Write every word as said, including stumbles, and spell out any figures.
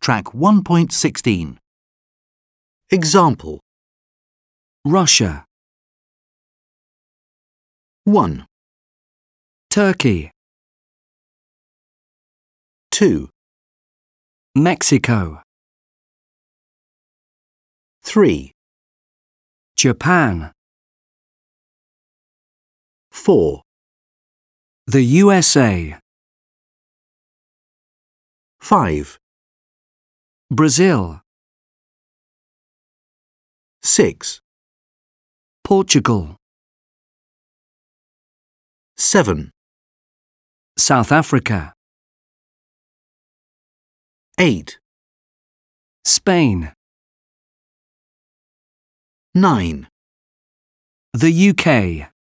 Track one point sixteen. Example. Russia, one, Turkey, two, Mexico, three, Japan, four, the U S A, five, Brazil, six, Portugal, seven, South Africa, eight, Spain, nine, the U K.